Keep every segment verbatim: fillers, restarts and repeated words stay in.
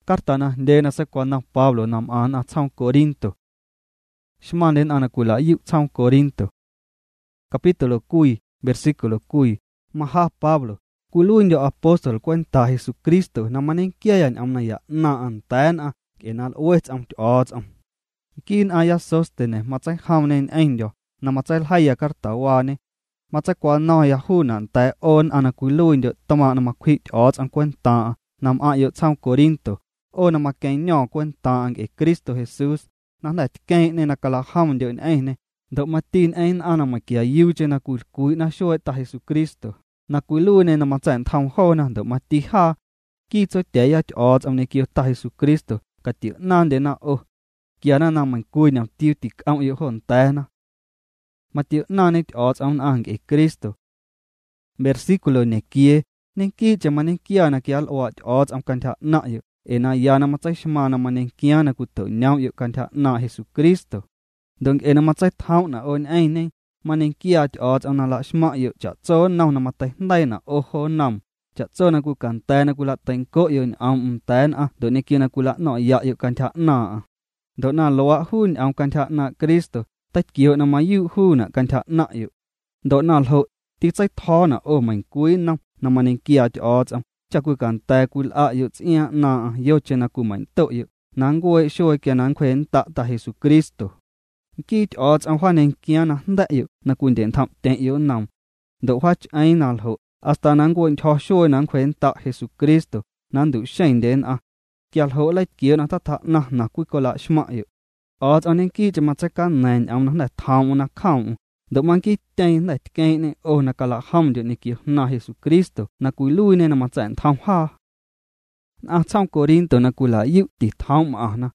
carta na de na se quan na Pablo nam an a chang Corinto. Shman den ana kula yu chang Corinto. Capítulo kui, versículo kui. Maha Pablo, kuluin yo apóstol cuenta Jesucristo na manin kiayan am na ya na an tan a kenal uets am tiots am. Kin aya sostene matsay hamnen enyo na matsay haya carta wane. Matsay kwa no ya hunan ta on ana kuluin yo tama na makwit tiots ang kwenta nam ayo chang Corinto. O na makenyo kwenta ang e Cristo Jesus. Na na tken ne na kala ham yo ene. Do matin ein ana makia yuche na kul kui na shoe ta Jesucristo. Na kulune na matsan tham ho na do mati ha. Ki cho teya tiots am ne kio ta Jesucristo. Katiu nan de na o. Kia na na man kui na tiu tik am yo hon ta na. Matiu nan ne tiots am ang e Cristo. Versículo ne kie. Nen ki che manen kia na kial o tiots am kanta na yo. E na ya na matsay shma na manen kia na kuto nyam yo kanta na Jesucristo. Dong ena matsay thao na on ay ne manin kia tiots ang nala shma yu cha tso naw na matay nday na oho nam cha tso na ku kantay na kula tengko yu ni am umtayan ah do ni kia na kula no ya yu kanta na ah do na loa hun am kanta na Kristo tat kiyo na mayu hu na kanta na yu do na lo ti tsay tho na o man kui nam na manin kia tiots ang cha ku kantay kula yu tsiya na ah yu che na ku man to yu nang guay shoy kia nang kwen ta ta Jesucristo. Ki tiots ang hwanen kia na handa yu na kunden tham ten yu nam. Do hwach ay nal ho. Hasta nang gwen cho shoy nang kwen ta Jesucristo. Nang du shen den ah. Kial ho lait kia na tata na na kuikola shma yu. Ots anen ki jama tsaka nain am na handa tham na kam. Do man ki ten lait ken ne o na kala ham yu ni ki na Jesucristo. Na kuilui ne na matsan tham ha. Na chang Corinto na kula yu ti tham ah na.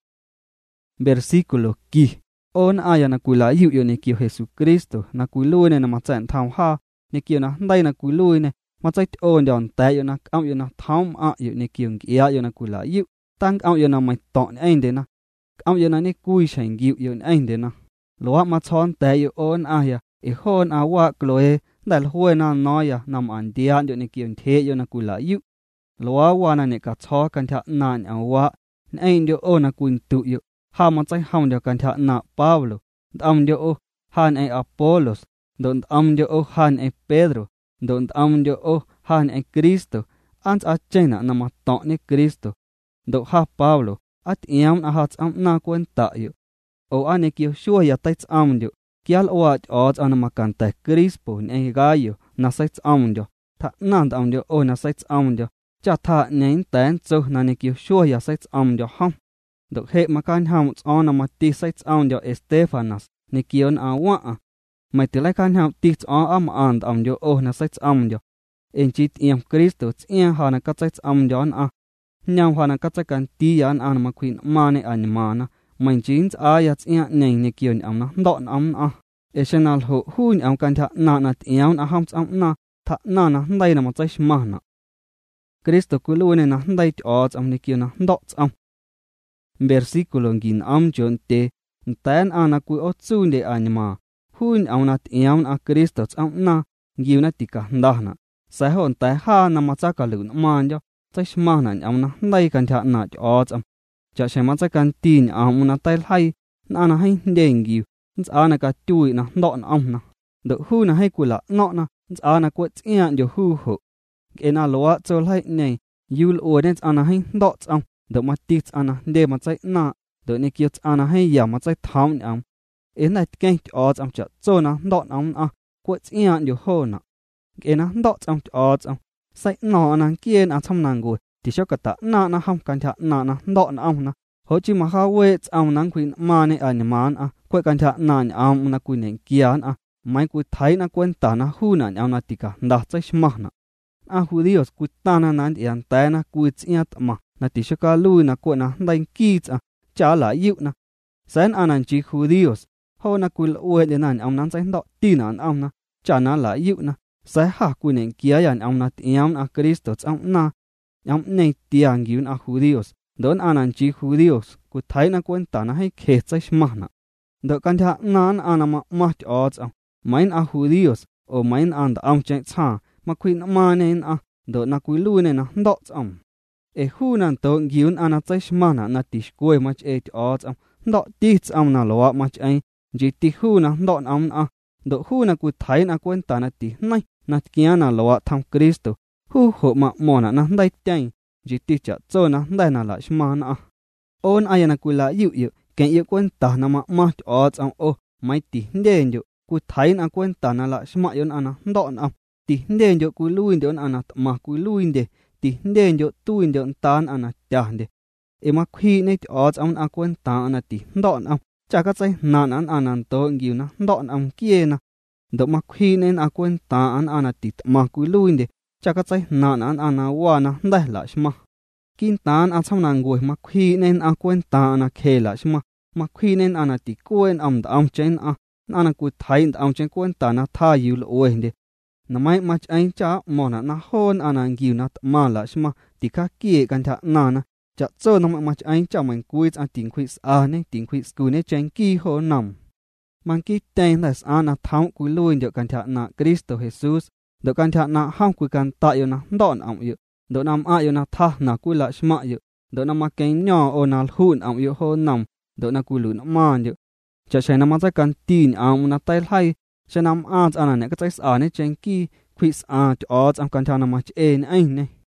Versículo ki. On aya na kula yu yu ne kio Jesucristo na kuilui ne na matsan tham ha ne kio na ndai na kuilui ne matsay on yon ta yu na am yu na tham a yu ne kio ngia yu na kula yu tang am yu na mai ton ein de na am yu na ne kui shen yu yu ein de na loa ma chon ta yu on aya e hon a wa kloe dal huwe na noya nam an dia yu ne kio the yu na kula yu loa wa na ne ka cho kan tha nan a wa ein yu o na kuin tu yu ha matsay ham dio kan tha na Pablo am dio o han e Apollos don am dio o han e Pedro don am dio o han e Cristo ans a chena na maton ni Cristo do ha Pablo at iam a hats am na kwenta yu o ane kio shua ya taits am dio kial o at odds ana makanta Crispo ne gayo na saits am dio ta nand am dio o na saits am dio cha tha nen tan so na ne kio shua ya saits am dio ham do he makan ham on ma ti sites on yo Estefanas ni kion a wa mai ti lai kan ham ti on am and am yo o na sites am yo en chit iam Cristo tia ha na ka sites am yo a nyam ha na ka kan ti yan an ma queen mane an mana mai jeans a ya tia nei ni kion am na don am a esenal ho hun am kan tha na na tiam a ham am na tha na na ndai na ma chai mana Cristo kulune na ndai odds am ni kion na dots am Versículo gin am jon te tan ana ku otsun de anima hun aunat iam a Cristo am na giuna tika ndahna sa hon ta ha na ma cha ka lu man jo chai shmana am na ndai kan tha na ots am cha shema cha kan tin am na tai hai na na hai dengi ana ka tui na ndon am na do hu na hai kula no na ana ku tia jo hu ho ena lo cho lai nei yul odens ana hai dots am do matits ana de matsai na do ne kiot ana hai ya matsai tham am ena ken odds am cha cho na dot am a kwat ian yo ho na ena dot am odds am sai no na kien a tham nang go ti shokata na na ham kan tha na na dot am na ho chi ma ha we am nang kuin ma ne an man a kwat kan tha na am na kuin nen kian a mai ku thai na kwen ta na hu na am na tika nda chai shma na a judíos ku ta na nan ian ta na ku tsiat ma na ti shoka lu na ko na dai kits a cha la yu na san anan chi judíos ho na kul we de nan am nan sai do ti nan am na cha na la yu na sa ha ku nen kia yan am na tiam a Cristo am na am nei tiang yun a judíos don anan chi judíos ku thai na kwenta na hai khe chai shma na do kan tha nan anama ma odds am main a judíos o main and am che cha ma kuin ma nen a do na ku lu ne na dots am e hu nan to giun ana chai shmana na ti skoi mach e ti ots am ndo ti am na lo mach ai ji ti hu na ndo am a do hu na ku thai na kwenta na ti nai na kia na lo tham Kristo hu ho ma mo na na dai tai ji ti cha cho na dai na la shmana a on ayana ku la yu yu ken yu kwenta na ma ma ti ots am o mai ti nden yo ku thai na kwenta na la shma yon ana ndo am ti nden yo ku luin de on ana ma ku luin de ti nden yo tuin de on tan ana ta de e ma khi ne ti ots am a kwenta ana ti ndo am cha ka chai nan an anan to ngiu na ndo am kie na do ma khi ne a kwenta an ana ti ma ku luin de cha ka chai nan an ana wa na dai la shma kin tan a cham nan goi ma khi ne a kwenta ana khela shma ma khi ne ana ti kuen am da am chen a ana ku thai am chen kwenta na tha yu lo we de na mai mach ai cha mo na na hon ana ngiu na ma la shma ti ka kie kan tha na na cha cho na mach ai cha man kui a ting kui a ne ting kui sku ne chen ki ho nam man ki ten das ana thau ku luin de kan tha na Kristo Jesus do kan tha na ham ku kan ta yo na don am yu do nam a yo na tha na ku la shma yu do na ma ken nyo o na hun am yu ho nam do na ku lu na man yu cha sai na ma cha kan tin am na tai hai cha nam a ana ne ka chai a ne chen ki quiz a to odds am kan tha na ma che ne ai ne